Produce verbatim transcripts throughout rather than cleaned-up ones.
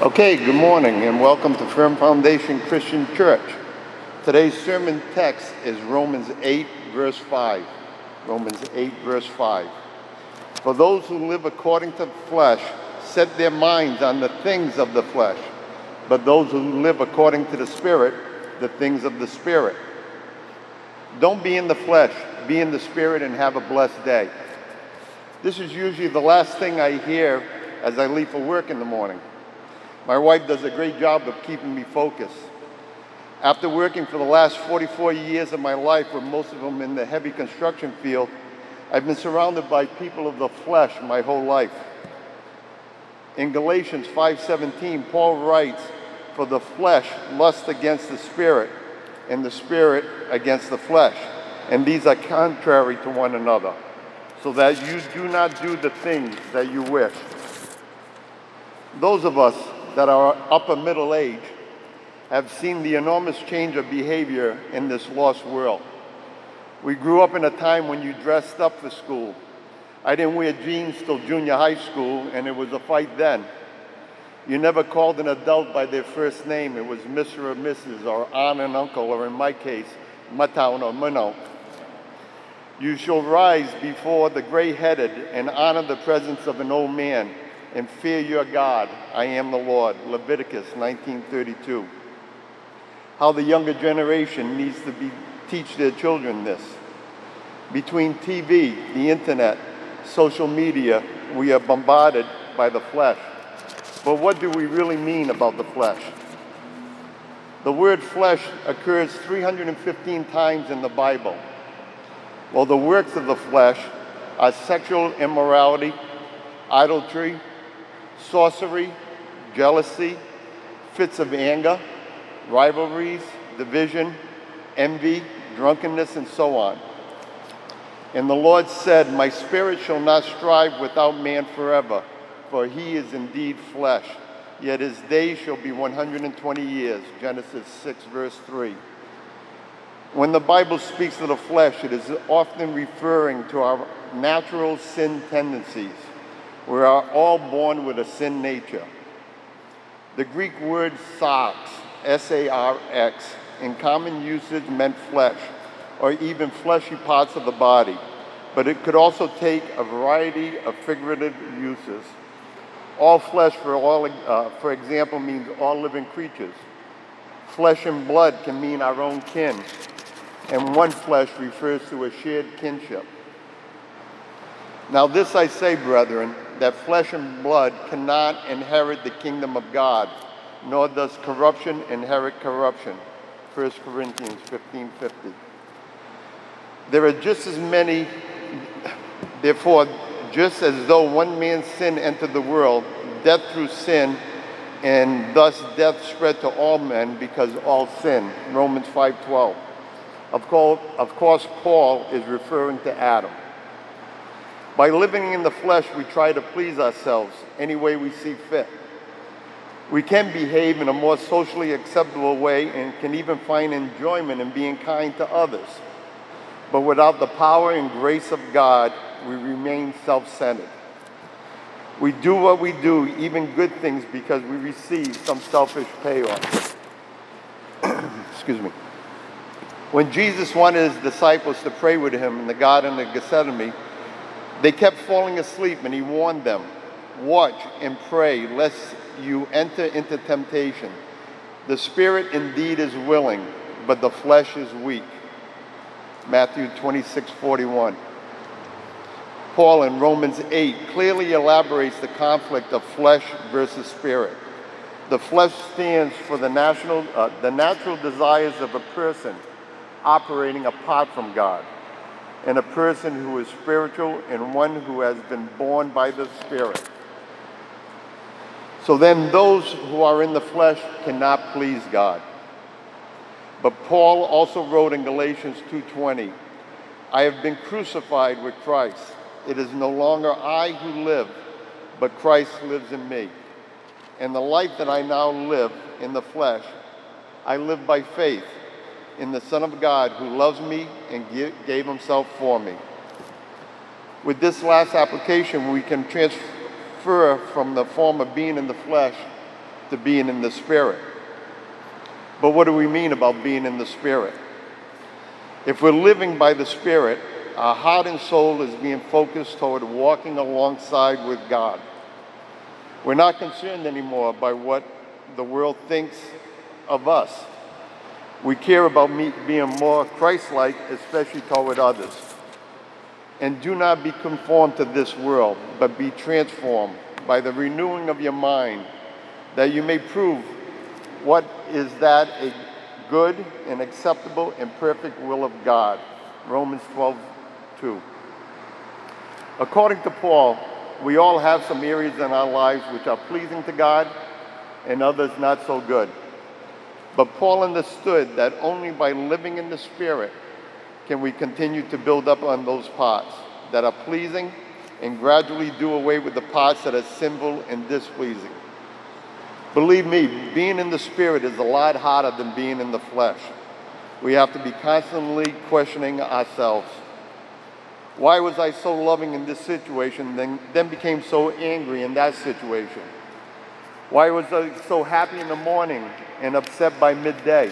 Okay, good morning and welcome to Firm Foundation Christian Church. Today's sermon text is Romans eight, verse five. Romans eight, verse five. For those who live according to the flesh set their minds on the things of the flesh, but those who live according to the Spirit, the things of the Spirit. Don't be in the flesh, be in the Spirit and have a blessed day. This is usually the last thing I hear as I leave for work in the morning. My wife does a great job of keeping me focused. After working for the last forty-four years of my life, with most of them in the heavy construction field, I've been surrounded by people of the flesh my whole life. In Galatians five seventeen, Paul writes, "For the flesh lusts against the Spirit, and the Spirit against the flesh, and these are contrary to one another, so that you do not do the things that you wish." Those of us that are upper middle age have seen the enormous change of behavior in this lost world. We grew up in a time when you dressed up for school. I didn't wear jeans till junior high school, and it was a fight then. You never called an adult by their first name. It was Mister or Missus or Aunt and Uncle, or in my case, Matown or Minnow. You shall rise before the gray-headed and honor the presence of an old man, and fear your God. I am the Lord. Leviticus nineteen thirty-two. How the younger generation needs to be, teach their children this. Between T V, the internet, social media, we are bombarded by the flesh. But what do we really mean about the flesh? The word flesh occurs three hundred fifteen times in the Bible. Well, the works of the flesh are sexual immorality, idolatry, sorcery, jealousy, fits of anger, rivalries, division, envy, drunkenness, and so on. And the Lord said, "My spirit shall not strive without man forever, for he is indeed flesh, yet his days shall be one hundred twenty years." Genesis six, verse three. When the Bible speaks of the flesh, it is often referring to our natural sin tendencies. We are all born with a sin nature. The Greek word sarx, S A R X, in common usage meant flesh, or even fleshy parts of the body, but it could also take a variety of figurative uses. All flesh, for, all, uh, for example, means all living creatures. Flesh and blood can mean our own kin, and one flesh refers to a shared kinship. Now this I say, brethren, that flesh and blood cannot inherit the kingdom of God, nor does corruption inherit corruption. First Corinthians fifteen fifty. There are just as many, therefore, just as though one man's sin entered the world, death through sin, and thus death spread to all men because all sin. Romans five twelve. Of course, of course, Paul is referring to Adam. By living in the flesh, we try to please ourselves any way we see fit. We can behave in a more socially acceptable way and can even find enjoyment in being kind to others. But without the power and grace of God, we remain self-centered. We do what we do, even good things, because we receive some selfish payoff. Excuse me. When Jesus wanted his disciples to pray with him in the Garden of Gethsemane, they kept falling asleep, and he warned them, "Watch and pray, lest you enter into temptation. The spirit indeed is willing, but the flesh is weak." Matthew twenty-six forty-one. Paul in Romans eight clearly elaborates the conflict of flesh versus spirit. The flesh stands for the, national, uh, the natural desires of a person operating apart from God, and a person who is spiritual and one who has been born by the Spirit. So then those who are in the flesh cannot please God. But Paul also wrote in Galatians two twenty, "I have been crucified with Christ. It is no longer I who live, but Christ lives in me. And the life that I now live in the flesh, I live by faith in the Son of God who loves me and gave himself for me." With this last application, we can transfer from the form of being in the flesh to being in the Spirit. But what do we mean about being in the Spirit? If we're living by the Spirit, our heart and soul is being focused toward walking alongside with God. We're not concerned anymore by what the world thinks of us. We care about me being more Christ-like, especially toward others. And do not be conformed to this world, but be transformed by the renewing of your mind, that you may prove what is that a good and acceptable and perfect will of God. Romans twelve two. According to Paul, we all have some areas in our lives which are pleasing to God and others not so good. But Paul understood that only by living in the Spirit can we continue to build up on those parts that are pleasing and gradually do away with the parts that are sinful and displeasing. Believe me, being in the Spirit is a lot harder than being in the flesh. We have to be constantly questioning ourselves. Why was I so loving in this situation, then, then became so angry in that situation? Why was I so happy in the morning and upset by midday?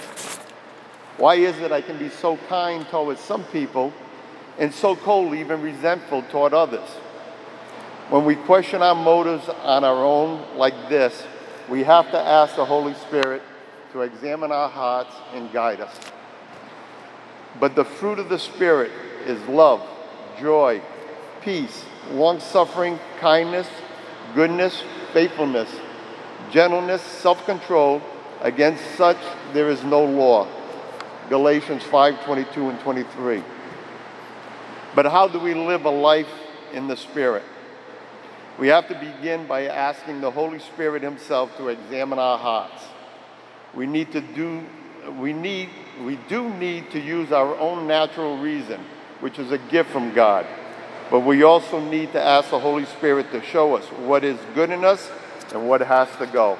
Why is it I can be so kind towards some people and so cold, even resentful toward others? When we question our motives on our own like this, we have to ask the Holy Spirit to examine our hearts and guide us. But the fruit of the Spirit is love, joy, peace, long-suffering, kindness, goodness, faithfulness, gentleness, self-control. Against such there is no law. Galatians five twenty-two and twenty-three. But how do we live a life in the Spirit? We have to begin by asking the Holy Spirit himself to examine our hearts. We need to do, we need, we do need to use our own natural reason, which is a gift from God. But we also need to ask the Holy Spirit to show us what is good in us and what has to go.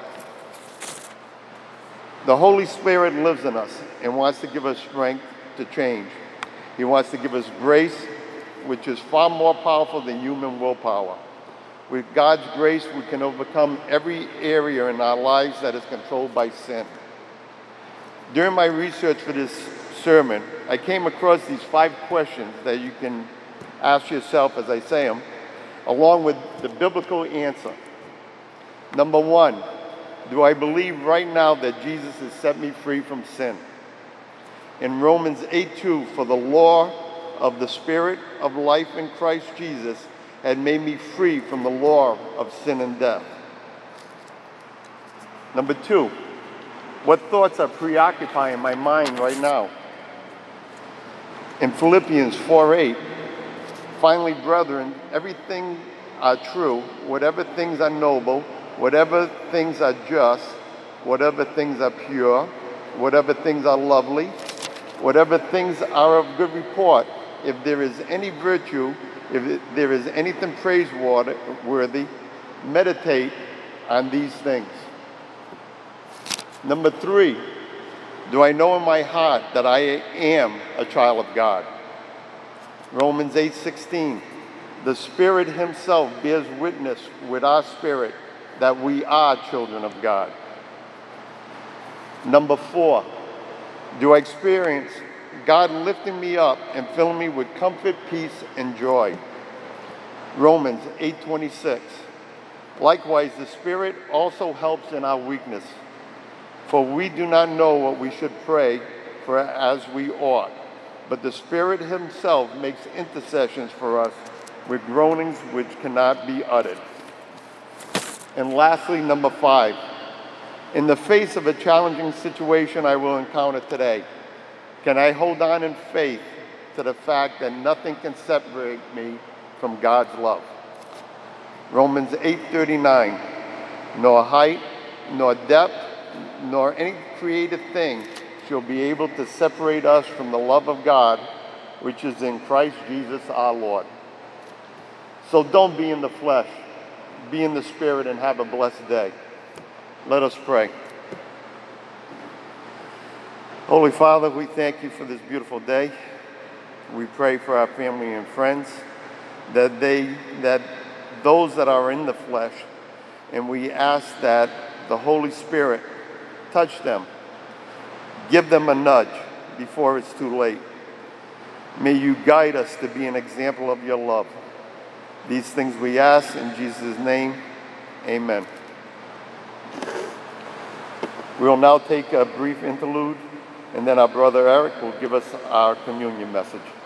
The Holy Spirit lives in us and wants to give us strength to change. He wants to give us grace, which is far more powerful than human willpower. With God's grace, we can overcome every area in our lives that is controlled by sin. During my research for this sermon, I came across these five questions that you can ask yourself as I say them, along with the biblical answer. Number one, do I believe right now that Jesus has set me free from sin? In Romans eight two, for the law of the Spirit of life in Christ Jesus had made me free from the law of sin and death. Number two, what thoughts are preoccupying my mind right now? In Philippians four eight, finally, brethren, everything are true, whatever things are noble, whatever things are just, whatever things are pure, whatever things are lovely, whatever things are of good report, if there is any virtue, if there is anything praiseworthy, meditate on these things. Number three, do I know in my heart that I am a child of God? Romans eight sixteen, the Spirit himself bears witness with our spirit that we are children of God. Number four, do I experience God lifting me up and filling me with comfort, peace, and joy? Romans eight twenty-six. Likewise, the Spirit also helps in our weakness, for we do not know what we should pray for as we ought, but the Spirit himself makes intercessions for us with groanings which cannot be uttered. And lastly, number five, in the face of a challenging situation I will encounter today, can I hold on in faith to the fact that nothing can separate me from God's love? Romans eight thirty-nine, nor height, nor depth, nor any created thing shall be able to separate us from the love of God, which is in Christ Jesus our Lord. So don't be in the flesh, be in the Spirit, and have a blessed day. Let us pray. Holy Father, we thank you for this beautiful day. We pray for our family and friends that they, that those that are in the flesh and we ask that the Holy Spirit touch them. Give them a nudge before it's too late. May you guide us to be an example of your love. These things we ask in Jesus' name. Amen. We will now take a brief interlude, and then our brother Eric will give us our communion message.